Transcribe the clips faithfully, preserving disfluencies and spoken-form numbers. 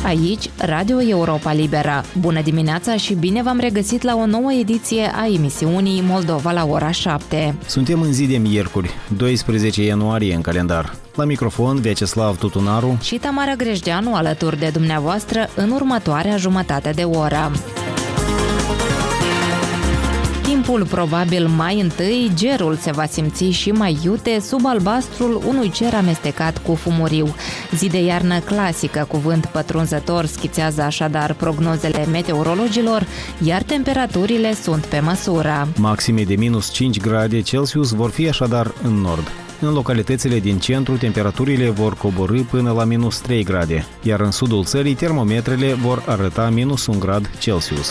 Aici, Radio Europa Liberă. Bună dimineața și bine v-am regăsit la o nouă ediție a emisiunii Moldova la ora șapte. Suntem în zi de miercuri, doisprezece ianuarie în calendar. La microfon, Vyacheslav Tutunaru și Tamara Grejdeanu alături de dumneavoastră în următoarea jumătate de oră. Timpul probabil mai întâi, gerul se va simți și mai iute sub albastrul unui cer amestecat cu fumuriu. Zi de iarnă clasică cu vânt pătrunzător schițează așadar prognozele meteorologilor, iar temperaturile sunt pe măsură. Maxime de minus cinci grade Celsius vor fi așadar în nord. În localitățile din centru, temperaturile vor coborî până la minus trei grade, iar în sudul țării termometrele vor arăta minus un grad Celsius.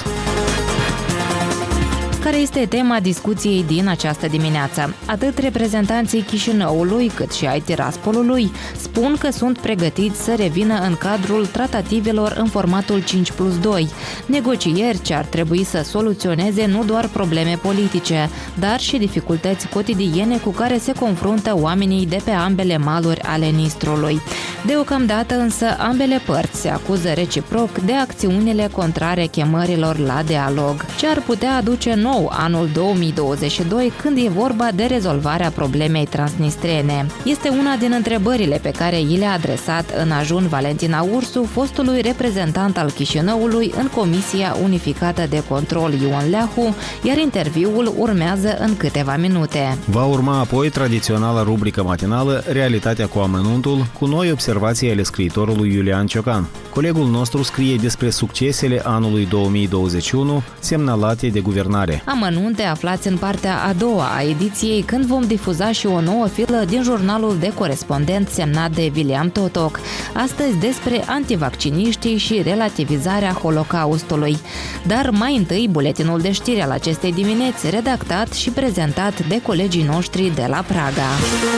Care este tema discuției din această dimineață? Atât reprezentanții Chișinăului cât și ai Tiraspolului spun că sunt pregătiți să revină în cadrul tratativelor în formatul cinci plus doi, negocieri ce ar trebui să soluționeze nu doar probleme politice, dar și dificultăți cotidiene cu care se confruntă oamenii de pe ambele maluri ale Nistrului. Deocamdată însă ambele părți se acuză reciproc de acțiunile contrare chemărilor la dialog, ce ar putea aduce nou anul două mii douăzeci și doi când e vorba de rezolvarea problemei transnistrene. Este una din întrebările pe care i le-a adresat în ajun Valentina Ursu, fostului reprezentant al Chișinăului în Comisia Unificată de Control Ion Leahu, iar interviul urmează în câteva minute. Va urma apoi tradiționala rubrică matinală Realitatea cu amănuntul, cu noi observații ale scriitorului Iulian Ciocan. Colegul nostru scrie despre succesele anului două mii douăzeci și unu semnalate de guvernare. Amănunte aflați în partea a doua a ediției, când vom difuza și o nouă filă din jurnalul de corespondent semnat de William Totoc. Astăzi despre antivacciniștii și relativizarea Holocaustului. Dar mai întâi buletinul de știri al acestei dimineți, redactat și prezentat de colegii noștri de la Praga.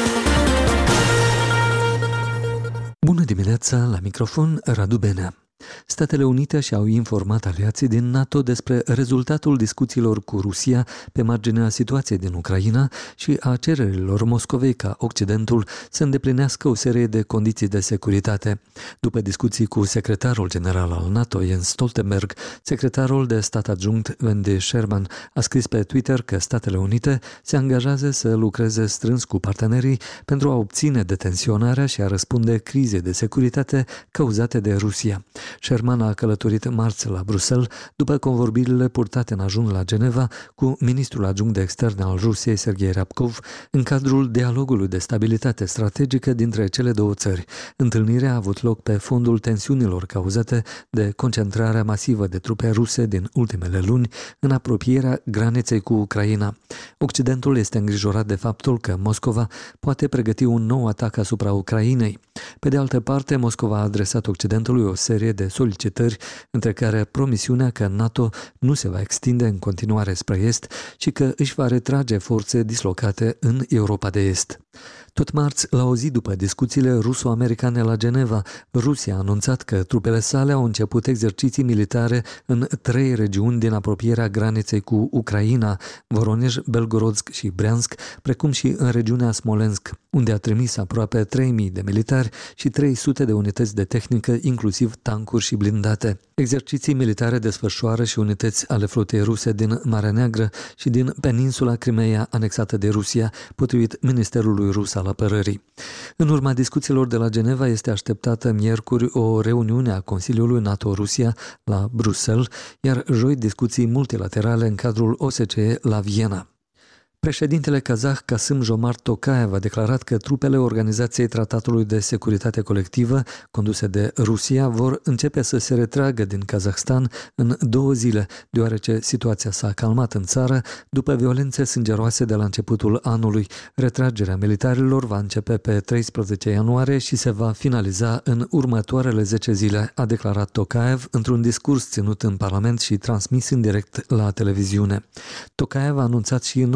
Bună dimineața, la microfon Radu Benea. Statele Unite și-au informat aliații din NATO despre rezultatul discuțiilor cu Rusia pe marginea situației din Ucraina și a cererilor Moscovei ca Occidentul să îndeplinească o serie de condiții de securitate. După discuții cu secretarul general al NATO, Jens Stoltenberg, secretarul de stat adjunct Wendy Sherman a scris pe Twitter că Statele Unite se angajează să lucreze strâns cu partenerii pentru a obține detenționarea și a răspunde crizei de securitate cauzate de Rusia. Sherman a călătorit marți la Bruxelles după convorbirile purtate în ajun la Geneva cu ministrul adjunct de externe al Rusiei, Sergei Ryabkov, în cadrul dialogului de stabilitate strategică dintre cele două țări. Întâlnirea a avut loc pe fondul tensiunilor cauzate de concentrarea masivă de trupe ruse din ultimele luni în apropierea graniței cu Ucraina. Occidentul este îngrijorat de faptul că Moscova poate pregăti un nou atac asupra Ucrainei. Pe de altă parte, Moscova a adresat Occidentului o serie de solicitări, între care promisiunea că NATO nu se va extinde în continuare spre Est și că își va retrage forțe dislocate în Europa de Est. Tot marți, la o zi după discuțiile ruso-americane la Geneva, Rusia a anunțat că trupele sale au început exerciții militare în trei regiuni din apropierea graniței cu Ucraina, Voronezh, Belgorodsk și Briansk, precum și în regiunea Smolensk, unde a trimis aproape trei mii de militari și trei sute de unități de tehnică, inclusiv tancuri și blindate. Exerciții militare desfășoară și unități ale flotei ruse din Marea Neagră și din peninsula Crimeea anexată de Rusia, potrivit Ministerului Rus al Apărării. În urma discuțiilor de la Geneva este așteptată miercuri o reuniune a Consiliului NATO-Rusia la Bruxelles, iar joi discuții multilaterale în cadrul O S C E la Viena. Președintele kazah Kassym-Jomart Tokayev a declarat că trupele Organizației Tratatului de Securitate Colectivă, conduse de Rusia, vor începe să se retragă din Kazahstan în două zile, deoarece situația s-a calmat în țară după violențe sângeroase de la începutul anului. Retragerea militarilor va începe pe treisprezece ianuarie și se va finaliza în următoarele zece zile, a declarat Tokayev într-un discurs ținut în Parlament și transmis în direct la televiziune. Tokayev a anunțat și nominalizarea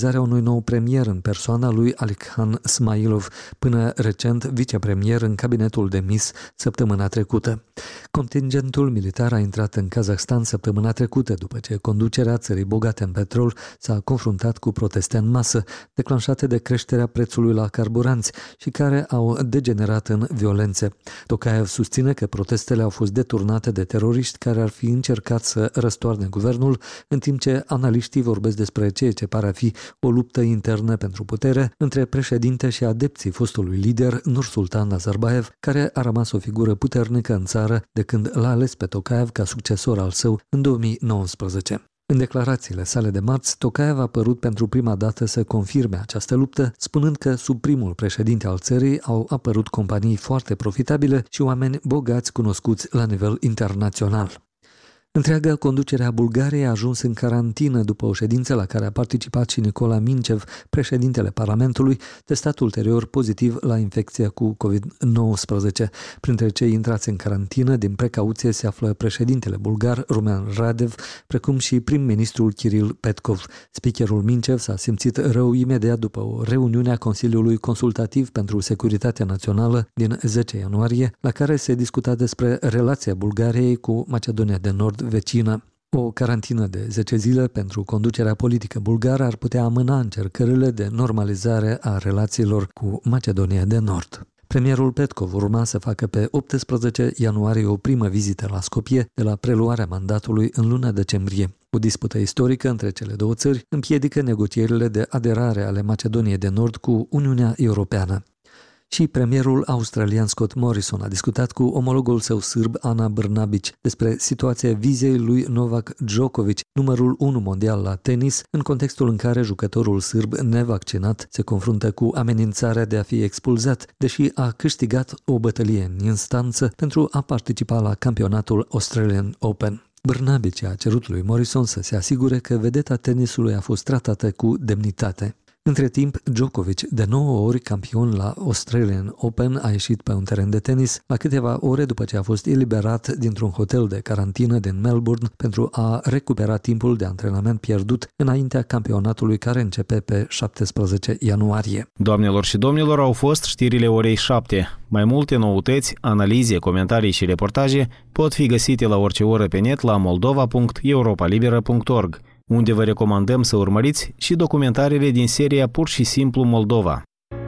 nominalizarea unui nou premier în persoana lui Alikhan Smailov, până recent vicepremier în cabinetul demis săptămâna trecută. Contingentul militar a intrat în Kazahstan săptămâna trecută după ce conducerea țării bogate în petrol s-a confruntat cu proteste în masă, declanșate de creșterea prețului la carburanți și care au degenerat în violențe. Tokayev susține că protestele au fost deturnate de teroriști care ar fi încercat să răstoarne guvernul, în timp ce analiștii vorbesc despre ceea ce pare a fi o luptă internă pentru putere între președinte și adepții fostului lider Nursultan Nazarbayev, care a rămas o figură puternică în țară de când l-a ales pe Tokayev ca succesor al său în două mii nouăsprezece. În declarațiile sale de marți, Tokayev a părut pentru prima dată să confirme această luptă, spunând că sub primul președinte al țării au apărut companii foarte profitabile și oameni bogați cunoscuți la nivel internațional. Întreaga conducere a Bulgariei a ajuns în carantină după o ședință la care a participat și Nicola Mincev, președintele Parlamentului, testat ulterior pozitiv la infecția cu covid nouăsprezece. Printre cei intrați în carantină, din precauție, se află președintele bulgar, Rumen Radev, precum și prim-ministrul Kiril Petkov. Speakerul Mincev s-a simțit rău imediat după o reuniune a Consiliului Consultativ pentru Securitatea Națională din zece ianuarie, la care se discuta despre relația Bulgariei cu Macedonia de Nord vecină. O carantină de zece zile pentru conducerea politică bulgară ar putea amâna încercările de normalizare a relațiilor cu Macedonia de Nord. Premierul Petkov urma să facă pe optsprezece ianuarie o primă vizită la Skopje de la preluarea mandatului în luna decembrie. O dispută istorică între cele două țări împiedică negocierile de aderare ale Macedoniei de Nord cu Uniunea Europeană. Și premierul australian Scott Morrison a discutat cu omologul său sârb Ana Brnabic despre situația vizei lui Novak Djokovic, numărul unu mondial la tenis, în contextul în care jucătorul sârb nevaccinat se confruntă cu amenințarea de a fi expulzat, deși a câștigat o bătălie în instanță pentru a participa la campionatul Australian Open. Brnabic a cerut lui Morrison să se asigure că vedeta tenisului a fost tratată cu demnitate. Între timp, Djokovic, de nouă ori campion la Australian Open, a ieșit pe un teren de tenis la câteva ore după ce a fost eliberat dintr-un hotel de carantină din Melbourne pentru a recupera timpul de antrenament pierdut înaintea campionatului care începe pe șaptesprezece ianuarie. Doamnelor și domnilor, au fost știrile orei șapte. Mai multe noutăți, analize, comentarii și reportaje pot fi găsite la orice oră pe net la moldova punct europa liberă punct org, unde vă recomandăm să urmăriți și documentarele din seria Pur și simplu Moldova.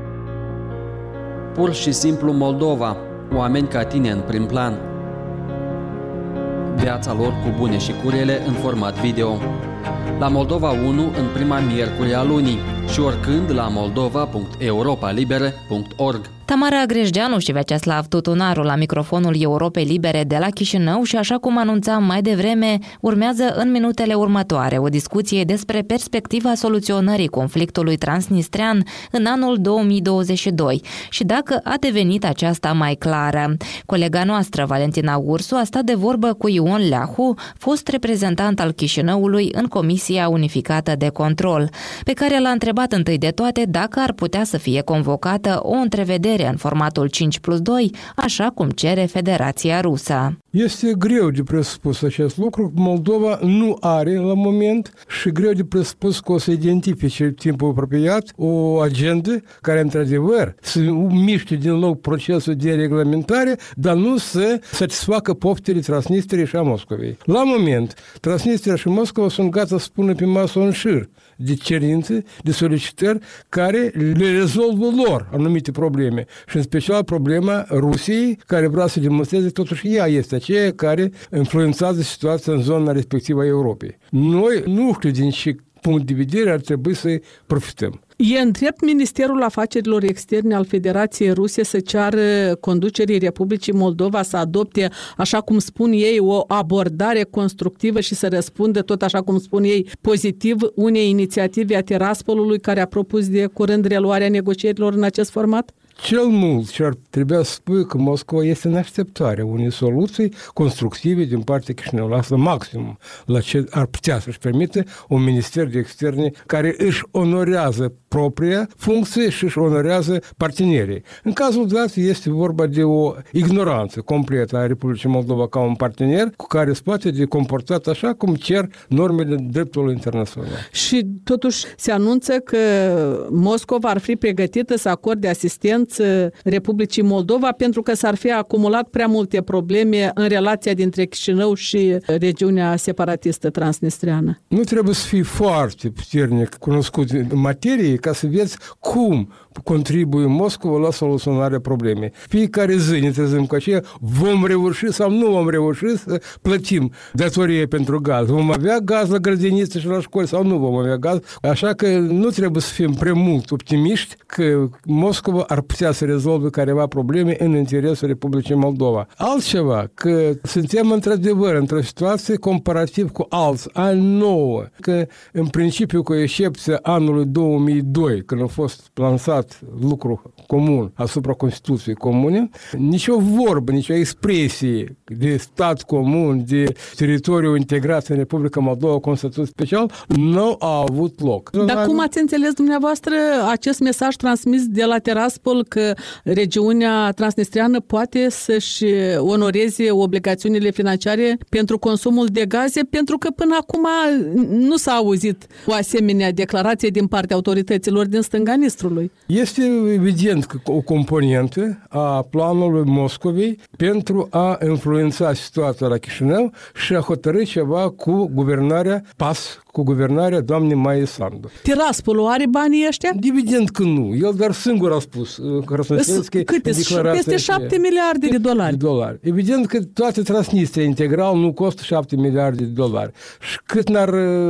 Pur și simplu Moldova. Oameni ca tine în prim plan. Viața lor cu bune și cu rele în format video. La Moldova unu în prima miercuri a lunii și oricând la moldova punct europa liberă punct org. Tamara Grejdeanu și Vyacheslav Tutunaru la microfonul Europei Libere de la Chișinău și, așa cum anunțam mai devreme, urmează în minutele următoare o discuție despre perspectiva soluționării conflictului transnistrean în anul două mii douăzeci și doi și dacă a devenit aceasta mai clară. Colega noastră, Valentina Ursu, a stat de vorbă cu Ion Leahu, fost reprezentant al Chișinăului în Comisia Unificată de Control, pe care l-a întrebat întâi de toate dacă ar putea să fie convocată o întrevedere în formatul cinci plus doi, așa cum cere Federația Rusă. Este greu de presupus acest lucru. Moldova nu are la moment și greu de presupus că o să identifice în timpul apropiat o agendă care, într-adevăr, să miște din loc procesul de reglementare, dar nu să satisfacă poftele Transnistriei și a Moscovei. La moment, Transnistria și Moscova sunt gata să pună pe masă un șir de cerințe, de solicitări care le rezolvă lor anumite probleme. Și în special problema Rusiei, care vrea să demonstreze totuși ea este aceea care influențează situația în zona respectivă a Europei. Noi nu știu din ce punct de vedere ar trebui să profităm. E îndrept Ministerul Afacerilor Externe al Federației Ruse să ceară conducerii Republicii Moldova să adopte, așa cum spun ei, o abordare constructivă și să răspundă, tot așa cum spun ei, pozitiv unei inițiative a Tiraspolului care a propus de curând reluarea negocierilor în acest format? Cel mult ce ar trebui să spui că Moscova este în așteptarea unei soluții constructive din partea Chișinăului. Asta maximum la ce ar putea să-și permite un minister de externe care își onorează propria funcție și își onorează partenerii. În cazul dat este vorba de o ignoranță completă a Republicii Moldova ca un partener cu care se poate de comportat așa cum cer normele dreptului internațional. Și totuși se anunță că Moscova ar fi pregătită să acorde asistență Republicii Moldova pentru că s-ar fi acumulat prea multe probleme în relația dintre Chișinău și regiunea separatistă transnistreană. Nu trebuie să fii foarte puternic cunoscut în materie ca să vezi cum contribuie Moscova la soluționarea problemei. Fiecare zi ne trezim cu aceea, vom reuși sau nu vom reuși să plătim datorie pentru gaz. Vom avea gaz la grădiniță și la școli sau nu vom avea gaz. Așa că nu trebuie să fim prea mult optimiști că Moscova ar putea să rezolve careva probleme în interesul Republicii Moldova. Altceva, că suntem într-adevăr într-o situație comparativ cu alți ani nouă, că în principiu cu excepția anului două mii doi, când a fost lansat lucru comun asupra Constituției comune, nicio vorbă, nicio expresie de stat comun, de teritoriu integrat în Republica Moldova cu un statut special, nu a avut loc. Dar cum ați înțeles dumneavoastră acest mesaj transmis de la Tiraspol că regiunea transnistreană poate să-și onoreze obligațiunile financiare pentru consumul de gaze, pentru că până acum nu s-a auzit o asemenea declarație din partea autorităților din stânga Nistrului? Este evident că o componentă a planului Moscovei pentru a influența situația la Chișinău și a hotărâi ceva cu guvernarea P A S, cu guvernarea doamnei Maia Sandu. Tiraspolul are banii ăștia? Evident că nu. El doar singur a spus Krasnoselski în declarația. Peste șapte miliarde de dolari. de dolari. Evident că toată Transnistria integral nu costă șapte miliarde de dolari. Și cât n-ar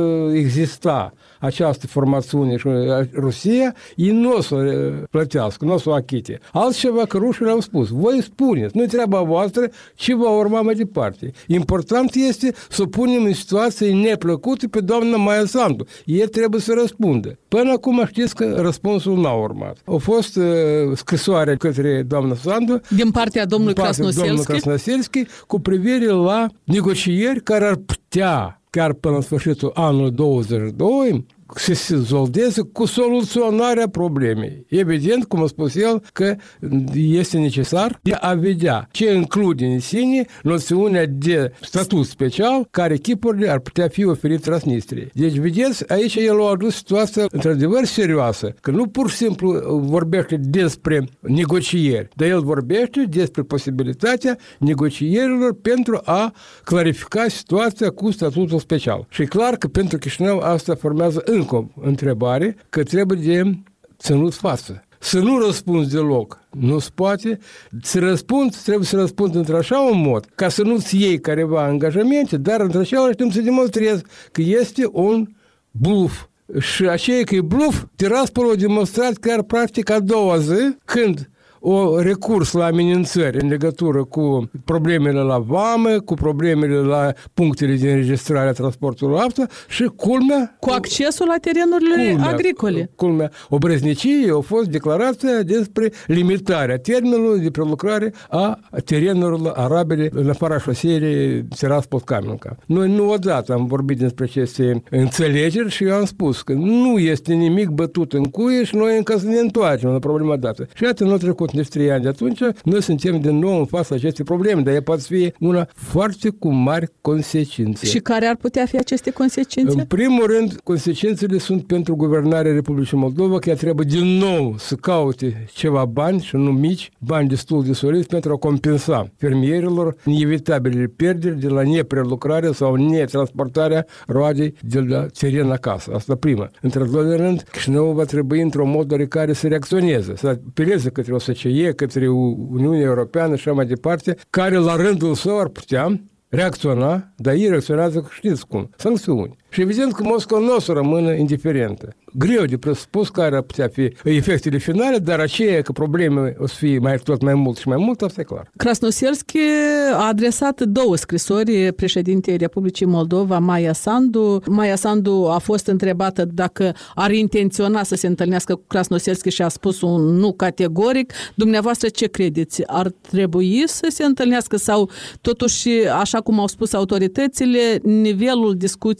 exista această formațiune și Rusia, ei nu o să plătească, nu o să o achite. Altceva că rușii au spus, voi spuneți, nu-i treaba voastră, ce va urma mai departe. Important este să punem în situație neplăcută pe doamna Maia Sandu. Ei trebuie să răspundă. Până acum știți că răspunsul n-a urmat. A fost uh, scrisoare către doamna Sandu din partea domnului Krasnoselski cu privire la negocieri care ar putea chiar până în sfârșitul anului douăzeci și doi să se zoldeze cu soluționarea problemei. Evident, cum a spus el, că este necesar de a vedea ce include în sine noțiunea de statut special care echipurile ar putea fi oferite Transnistriei. Deci, vedeți, aici el a adus situația într-adevăr serioasă, că nu pur și simplu vorbește despre negocieri, dar el vorbește despre posibilitatea negocierilor pentru a clarifica situația cu statutul special. Și e clar că pentru Chișinău asta formează încă o întrebare că trebuie de ținut față. Să nu răspunzi deloc nu se poate. Să răspund, trebuie să răspund într-așa un mod, ca să nu-ți iei careva angajamente, dar într-așa timp să demonstrezi că este un bluff. Și aceea că e bluff, Tiraspol a demonstrat chiar practic a doua zi, când o recurs la amenințări în legătură cu problemele la vamă, cu problemele la punctele de înregistrare a transportului aptă și culmea... Cu accesul la terenurile culmea, agricole. Culmea obrăzniciei a fost declarația despre limitarea termenului de prelucrare a terenurilor arabile în afara șoserii Tiraspol-Kamenka. Noi nu odată am vorbit despre aceste înțelegeri și eu am spus că nu este nimic bătut în cuie și noi încă să ne întoarcem la problema dată. Și iată, nu trecut nici trei ani de atunci, noi suntem din nou în fața acestei probleme, dar ea poate fi una foarte cu mari consecințe. Și care ar putea fi aceste consecințe? În primul rând, consecințele sunt pentru guvernarea Republicii Moldova, că ea trebuie din nou să caute ceva bani, și nu mici, bani destul de solizi, pentru a compensa fermierilor inevitabile pierderi de la neprelucrarea sau netransportarea roadei de la teren acasă. Asta prima. Într-al doilea rând, Chișinău va trebui într-un mod oarecare să reacționeze, să apeleze către o S C E, către Uniunea Europeană și așa mai departe, care la rândul său ar putea reacționa, dar ei reacționează, știți cum, sancțiuni. Și evident că Moscova nu o să rămână indiferentă. Greu de presupus care ar putea fi efectele finale, dar aceea că probleme o să fie mai, tot mai mult și mai mult, asta e clar. Krasnoselski a adresat două scrisori președintei Republicii Moldova, Maia Sandu. Maia Sandu a fost întrebată dacă ar intenționa să se întâlnească cu Krasnoselski și a spus un nu categoric. Dumneavoastră ce credeți? Ar trebui să se întâlnească sau totuși, așa cum au spus autoritățile, nivelul discuțiilor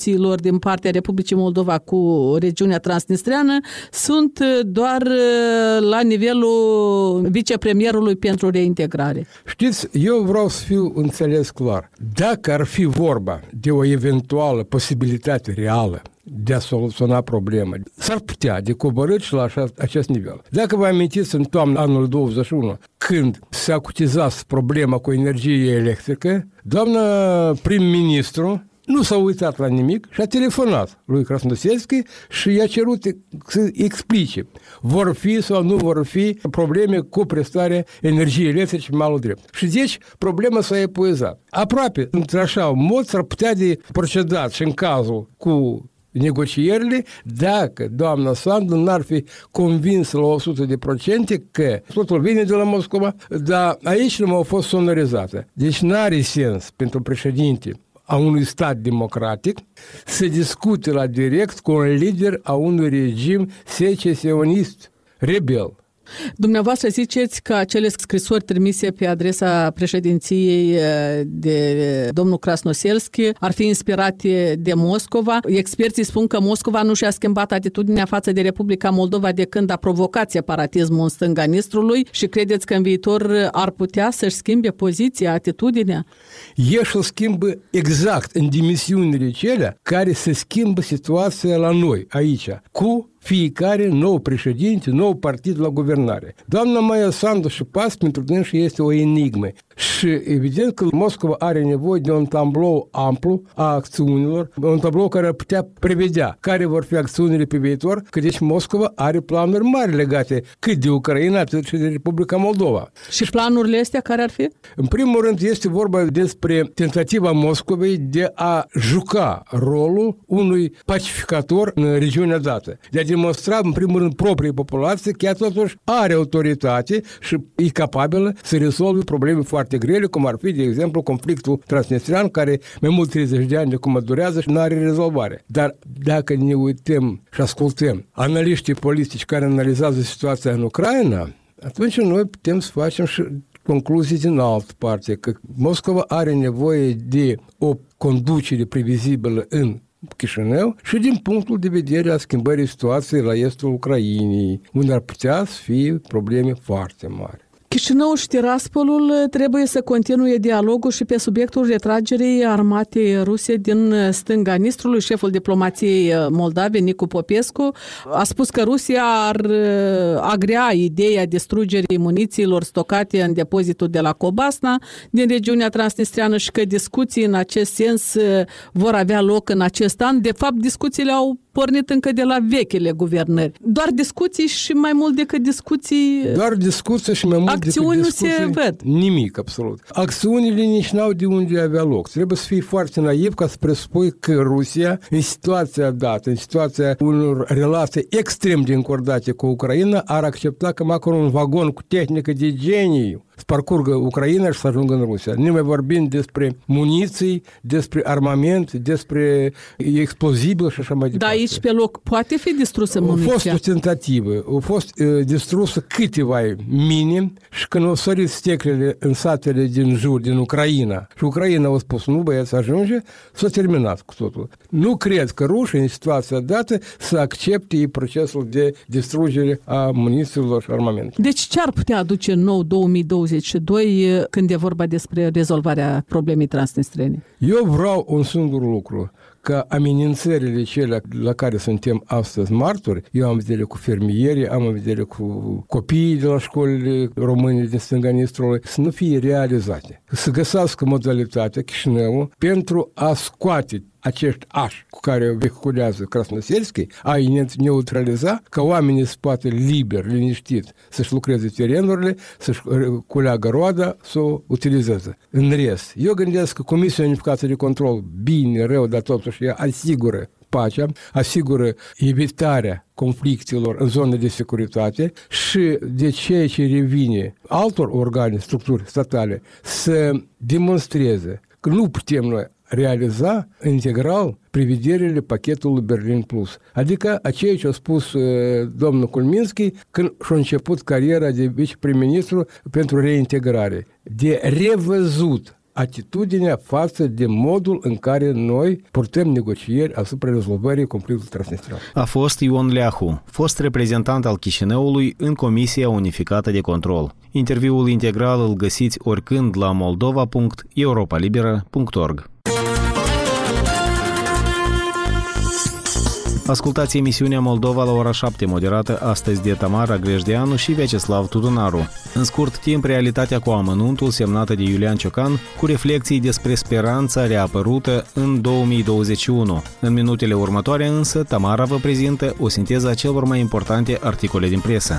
din partea Republicii Moldova cu regiunea transnistreană sunt doar la nivelul vicepremierului pentru reintegrare. Știți, eu vreau să fiu înțeles clar. Dacă ar fi vorba de o eventuală posibilitate reală de a soluționa problema, s-ar putea de coborât și la așa, acest nivel. Dacă vă amintiți în toamna anului douăzeci și unu, când se acutiza problema cu energie electrică, doamna prim-ministru nu s-a uitat la nimic și a telefonat lui Krasnoselski și i-a cerut să explice vor fi sau nu vor fi probleme cu prestarea energiei electrice pe malul drept. Și deci problema s-a epuizat. Aproape, într-așa mod, s-ar putea de procedat și în cazul cu negocierile dacă doamna Sandu n-ar fi convins la o sută de procente că totul vine de la Moscova, dar aici nu au fost sonorizate. Deci n-are sens pentru președinte a unui stat democratic să discute la direct cu un lider a unui regim secesionist, rebel. Dumneavoastră ziceți că acele scrisori trimise pe adresa președinției de domnul Krasnoselski ar fi inspirate de Moscova. Experții spun că Moscova nu și-a schimbat atitudinea față de Republica Moldova de când a provocat separatismul în stânga Nistrului și credeți că în viitor ar putea să-și schimbe poziția, atitudinea? Ei și-o schimbă exact în dimensiunile celea care se schimbă situația la noi, aici, cu fiecare nou președinte, nou partid la guvernare. Doamna Maia Sandu și P A S pentru dânsi este o enigmă. Și evident că Moscova are nevoie de un tablou amplu a acțiunilor, un tablou care ar putea prevedea care vor fi acțiunile pe viitor, că deci Moscova are planuri mari legate cât de Ucraina, atât și de Republica Moldova. Și planurile astea care ar fi? În primul rând este vorba despre tentativa Moscovei de a juca rolul unui pacificator în regiunea dată. De a demonstra, în primul rând, proprii populații că ea totuși are autoritate și e capabilă să rezolve probleme foarte grele, cum ar fi, de exemplu, conflictul transnistrian, care mai mult treizeci de ani de cum durează și nu are rezolvare. Dar dacă ne uităm și ascultăm analiștii politici care analizează situația în Ucraina, atunci noi putem să facem și concluzii din altă parte, că Moscova are nevoie de o conducere previzibilă în Chișinău și din punctul de vedere a schimbării situației la estul Ucrainei, unde ar putea să fie probleme foarte mari. Chișinău și Tiraspolul trebuie să continue dialogul și pe subiectul retragerii armatei ruse din stânga Nistrului. Șeful diplomației moldave, Nicu Popescu, a spus că Rusia ar agrea ideea distrugerii munițiilor stocate în depozitul de la Cobasna din regiunea transnistriană și că discuții în acest sens vor avea loc în acest an. De fapt, discuțiile au pornit încă de la vechile guvernări. Doar discuții și mai mult decât discuții... Doar discuții și mai mult acțiuni decât discuții... nu se văd. Nimic, absolut. Acțiunile nici n-au de unde avea loc. Trebuie să fii foarte naiv ca să presupui că Rusia, în situația dată, în situația unor relații extrem de încordate cu Ucraina, ar accepta că măcar un vagon cu tehnică de geniu să parcurgă Ucraina și să ajungă în Rusia. Nu mai vorbim despre muniții, despre armament, despre explozibil și așa mai departe. Dar aici pe loc poate fi distrusă muniția? A fost o tentativă. Au fost uh, distrusă câteva mine și când au sărit steclele în satele din jur, din Ucraina, și Ucraina a spus, nu băieți, ajunge, s-a terminat cu totul. Nu cred că rușii în situația dată să accepte procesul de distrugere a munițiilor și armamentului. Deci ce ar putea aduce nou două mii douăzeci și doi când e vorba despre rezolvarea problemei transnistrene? Eu vreau un singur lucru, că amenințările cele la care suntem astăzi martori, eu am vedere cu fermierii, am vedere cu copiii de la școlile române din stânga Nistrului, să nu fie realizate. Să găsească modalitatea Chișinău pentru a scoate acești ași cu care vehiculează Krasnoselski, a neutraliza, ca oamenii să poată liber, liniștit, să-și lucreze terenurile, să-și culeagă roada, să o utilizeze. În rest, eu gândesc că Comisia Unificată de Control, bine, rău, dar totuși ea asigură pacea, asigură evitarea conflictelor în zone de securitate și de ceea ce revine altor organe, structuri statale să demonstreze că nu putem noi realiza integral prevederile pachetului Berlin Plus. Adică a ceea ce a spus uh, domnul Kulminski când și-a început cariera de viceprim-ministru pentru reintegrare. De revăzut atitudinea față de modul în care noi purtăm negocieri asupra rezolvării conflictului transnistrian. A fost Ion Leahu, fost reprezentant al Chișinăului în Comisia Unificată de Control. Interviul integral îl găsiți oricând la moldova punct europa liberă punct org. Ascultați emisiunea Moldova la ora șapte, moderată astăzi de Tamara Grejdeanu și Vyacheslav Tudunaru. În scurt timp, realitatea cu amănuntul semnată de Iulian Ciocan, cu reflexii despre speranța reapărută în două mii douăzeci și unu. În minutele următoare însă, Tamara vă prezintă o sinteză a celor mai importante articole din presă.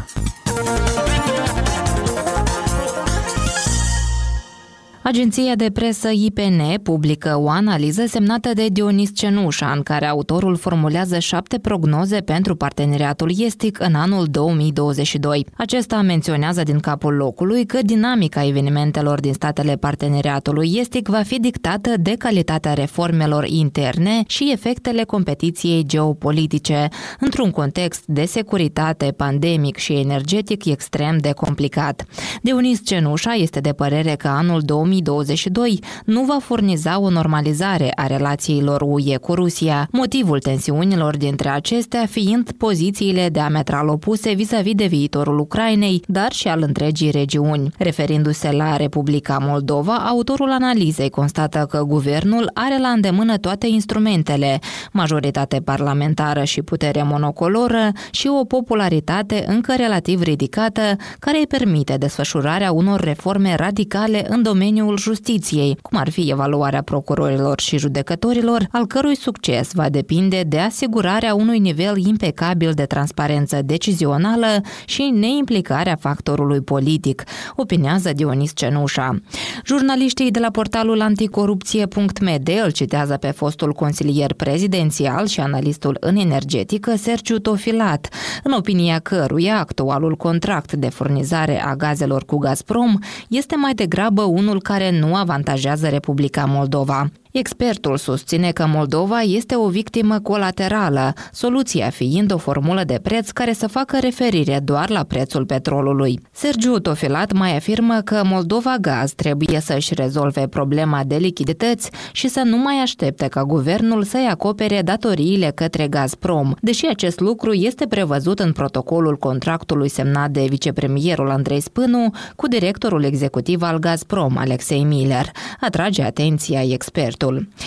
Agenția de presă I P N publică o analiză semnată de Dionis Cenușa, în care autorul formulează șapte prognoze pentru parteneriatul estic în anul două mii douăzeci și doi. Acesta menționează din capul locului că dinamica evenimentelor din statele parteneriatului estic va fi dictată de calitatea reformelor interne și efectele competiției geopolitice, într-un context de securitate, pandemic și energetic extrem de complicat. Dionis Cenușa este de părere că anul două mii douăzeci și doi nu va furniza o normalizare a relațiilor U E cu Rusia, motivul tensiunilor dintre acestea fiind pozițiile diametral opuse vis-a-vis de viitorul Ucrainei, dar și al întregii regiuni. Referindu-se la Republica Moldova, autorul analizei constată că guvernul are la îndemână toate instrumentele, majoritate parlamentară și putere monocoloră și o popularitate încă relativ ridicată, care îi permite desfășurarea unor reforme radicale în domeniul justiției, cum ar fi evaluarea procurorilor și judecătorilor, al cărui succes va depinde de asigurarea unui nivel impecabil de transparență decizională și neimplicarea factorului politic, opinează Dionis Cenușa. Jurnaliștii de la portalul anticorupție punct m d îl citează pe fostul consilier prezidențial și analistul în energetică Sergiu Tofilat, în opinia căruia actualul contract de furnizare a gazelor cu Gazprom este mai degrabă unul care nu avantajează Republica Moldova. Expertul susține că Moldova este o victimă colaterală, soluția fiind o formulă de preț care să facă referire doar la prețul petrolului. Sergiu Tofilat mai afirmă că Moldova Gaz trebuie să-și rezolve problema de lichidități și să nu mai aștepte ca guvernul să-i acopere datoriile către Gazprom, deși acest lucru este prevăzut în protocolul contractului semnat de vicepremierul Andrei Spânu cu directorul executiv al Gazprom, Alexei Miller, atrage atenția expertul.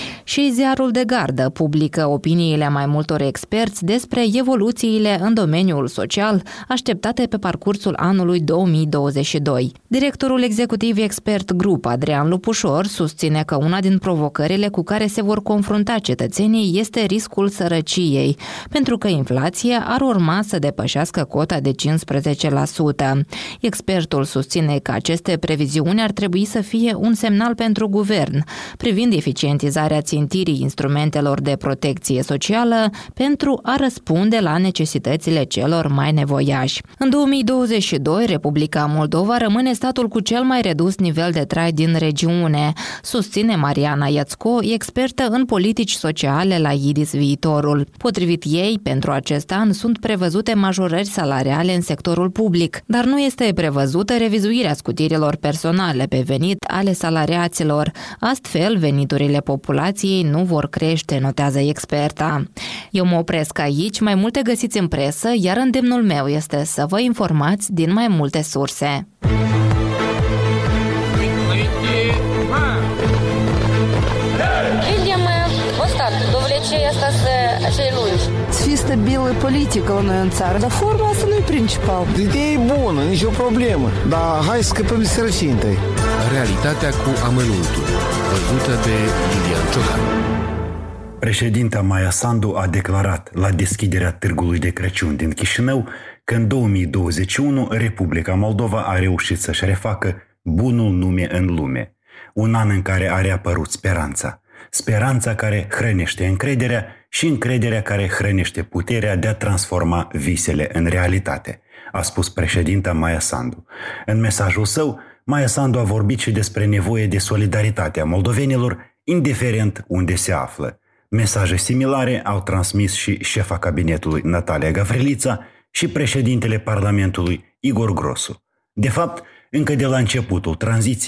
Și ziarul de gardă publică opiniile mai multor experți despre evoluțiile în domeniul social așteptate pe parcursul anului două mii douăzeci și doi. Directorul executiv expert grup Adrian Lupușor susține că una din provocările cu care se vor confrunta cetățenii este riscul sărăciei, pentru că inflația ar urma să depășească cota de cincisprezece la sută. Expertul susține că aceste previziuni ar trebui să fie un semnal pentru guvern privind eficientizarea țintirii instrumentelor de protecție socială pentru a răspunde la necesitățile celor mai nevoiași. În două mii douăzeci și doi, Republica Moldova rămâne statul cu cel mai redus nivel de trai din regiune, susține Mariana Iațco, expertă în politici sociale la I D I S Viitorul. Potrivit ei, pentru acest an sunt prevăzute majorări salariale în sectorul public, dar nu este prevăzută revizuirea scutirilor personale pe venit ale salariaților. Astfel, veniturile populației nu vor crește, notează experta. Eu mă opresc aici, mai multe găsiți în presă, iar îndemnul meu este să vă informați din mai multe surse. Видим остаток довлечения acei lungi. Să fie stabilă politică la noi în țară, dar forma asta nu e principal. Ideea e bună, nicio problemă, dar hai să scăpăm de sărăcie întâi. Realitatea cu amănuntul, văzută de Iulian Ciocan. Președinta Maia Sandu a declarat la deschiderea Târgului de Crăciun din Chișinău că în două mii douăzeci și unu Republica Moldova a reușit să-și refacă bunul nume în lume. Un an în care a reapărut speranța. Speranța care hrănește încrederea și încrederea care hrănește puterea de a transforma visele în realitate, a spus președinta Maia Sandu. În mesajul său, Maia Sandu a vorbit și despre nevoie de solidaritate a moldovenilor, indiferent unde se află. Mesaje similare au transmis și șefa cabinetului Natalia Gavrilița și președintele Parlamentului Igor Grosu. De fapt, încă de la începutul tranziției,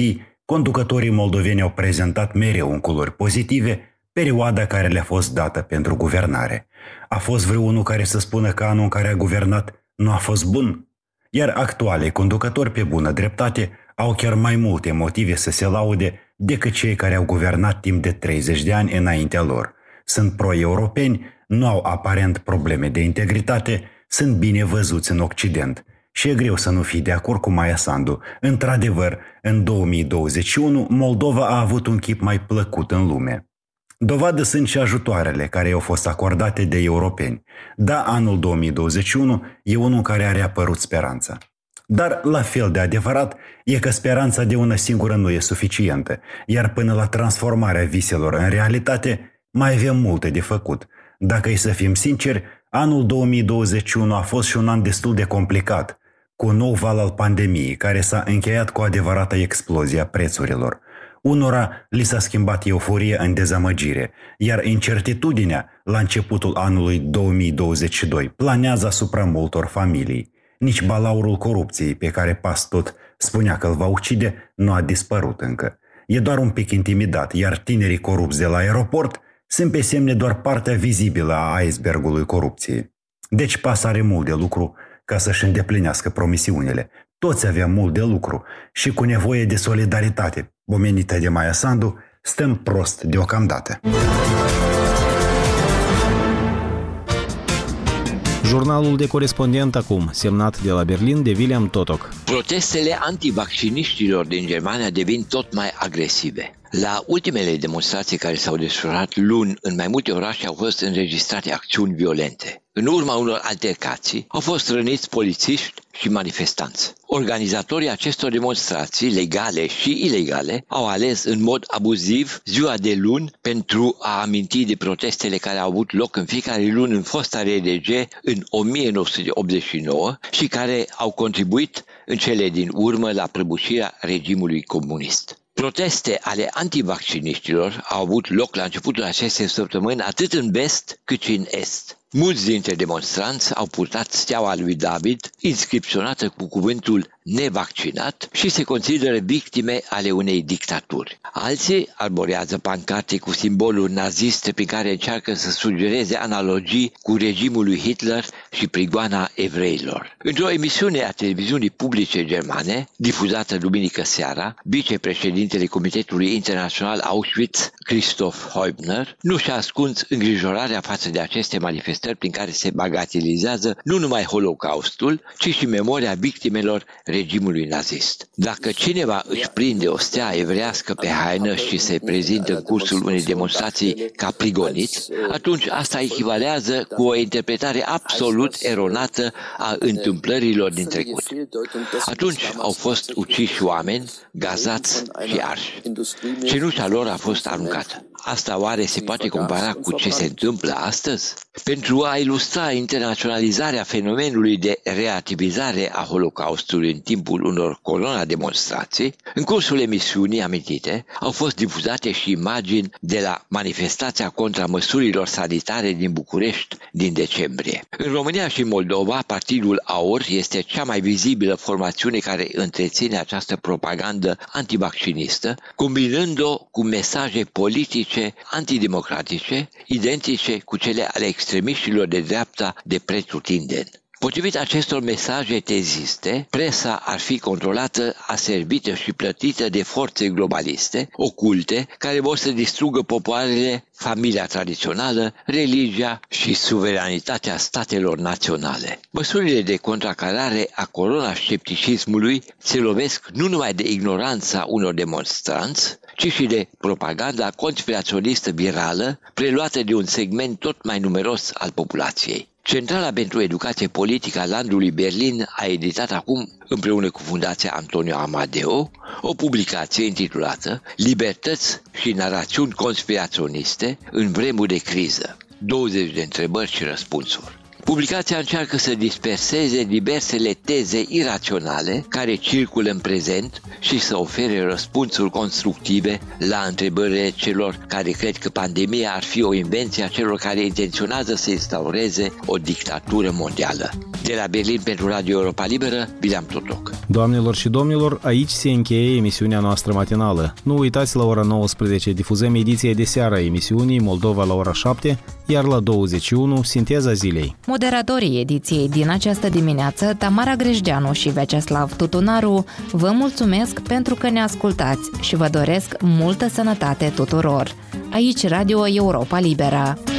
conducătorii moldoveni au prezentat mereu în culori pozitive perioada care le-a fost dată pentru guvernare. A fost vreunul care să spună că anul în care a guvernat nu a fost bun? Iar actualii conducători, pe bună dreptate, au chiar mai multe motive să se laude decât cei care au guvernat timp de treizeci de ani înaintea lor. Sunt pro-europeni, nu au aparent probleme de integritate, sunt bine văzuți în Occident. Și e greu să nu fii de acord cu Maia Sandu. Într-adevăr, în două mii douăzeci și unu, Moldova a avut un chip mai plăcut în lume. Dovadă sunt și ajutoarele care i-au fost acordate de europeni. Da, anul două mii douăzeci și unu e unul în care a reapărut speranța. Dar la fel de adevărat e că speranța de una singură nu e suficientă, iar până la transformarea viselor în realitate mai avem multe de făcut. Dacă e să fim sinceri, anul două mii douăzeci și unu a fost și un an destul de complicat, cu un nou val al pandemiei care s-a încheiat cu o adevărată explozie a prețurilor. Unora li s-a schimbat euforia în dezamăgire, iar incertitudinea la începutul anului două mii douăzeci și doi planează asupra multor familii. Nici balaurul corupției pe care Pastot spunea că îl va ucide nu a dispărut încă. E doar un pic intimidat, iar tinerii corupți de la aeroport sunt pe semne doar partea vizibilă a icebergului corupției. Deci P A S are mult de lucru ca să-și îndeplinească promisiunile. Toți avem mult de lucru și cu nevoie de solidaritate pomenită de Maia Sandu, stăm prost deocamdată. Jurnalul de corespondent acum, semnat de la Berlin de William Totok. Protestele antivacciniștilor din Germania devin tot mai agresive. La ultimele demonstrații care s-au desfășurat luni în mai multe orașe au fost înregistrate acțiuni violente. În urma unor altercații au fost răniți polițiști și manifestanți. Organizatorii acestor demonstrații, legale și ilegale, au ales în mod abuziv ziua de luni pentru a aminti de protestele care au avut loc în fiecare luni în fosta R D G în o mie nouă sute optzeci și nouă și care au contribuit în cele din urmă la prăbușirea regimului comunist. Proteste ale antivacciniștilor au avut loc la începutul acestei săptămâni atât în vest cât și în est. Mulți dintre demonstranți au purtat steaua lui David, inscripționată cu cuvântul nevaccinat, și se consideră victime ale unei dictaturi. Alții arborează pancarte cu simbolul nazist pe care încearcă să sugereze analogii cu regimul lui Hitler și prigoana evreilor. Într-o emisiune a televiziunii publice germane, difuzată duminică seara, vicepreședintele Comitetului Internațional Auschwitz, Christoph Heubner, nu și-a ascuns îngrijorarea față de aceste manifestări prin care se bagatelizează nu numai Holocaustul, ci și memoria victimelor regimului nazist. Dacă cineva își prinde o stea evrească pe haină și se prezintă în cursul unei demonstrații ca prigonit, atunci asta echivalează cu o interpretare absolut eronată a întâmplărilor din trecut. Atunci au fost uciși oameni, gazați și arși. Cenușa lor a fost aruncată. Asta oare se poate compara cu ce se întâmplă astăzi? Pentru a ilustra internaționalizarea fenomenului de relativizare a Holocaustului în timpul unor colona demonstrații, în cursul emisiunii amintite au fost difuzate și imagini de la manifestația contra măsurilor sanitare din București din decembrie. În România și Moldova, Partidul AUR este cea mai vizibilă formațiune care întreține această propagandă antivaccinistă, combinând-o cu mesaje politice antidemocratice, identice cu cele ale extremiștilor de dreapta de pretutindeni. Potrivit acestor mesaje teziste, presa ar fi controlată, aservită și plătită de forțe globaliste, oculte, care vor să distrugă popoarele, familia tradițională, religia și suveranitatea statelor naționale. Măsurile de contracarare a coronascepticismului se lovesc nu numai de ignoranța unor demonstranți, ci și de propaganda conspiraționistă virală preluată de un segment tot mai numeros al populației. Centrala pentru Educație Politică a landului Berlin a editat acum, împreună cu Fundația Antonio Amadeo, o publicație intitulată Libertăți și narațiuni conspiraționiste în vremuri de criză. douăzeci de întrebări și răspunsuri. Publicația încearcă să disperseze diversele teze iraționale care circulă în prezent și să ofere răspunsuri constructive la întrebările celor care cred că pandemia ar fi o invenție a celor care intenționează să instaureze o dictatură mondială. De la Berlin pentru Radio Europa Liberă, Bileam Totoc. Doamnelor și domnilor, aici se încheie emisiunea noastră matinală. Nu uitați, la ora nouăsprezece difuzăm ediția de seară a emisiunii Moldova la ora șapte, iar la douăzeci și unu Sinteza zilei. Moderatorii ediției din această dimineață, Tamara Grejdeanu și Vyacheslav Tutunaru, vă mulțumesc pentru că ne ascultați și vă doresc multă sănătate tuturor. Aici Radio Europa Liberă.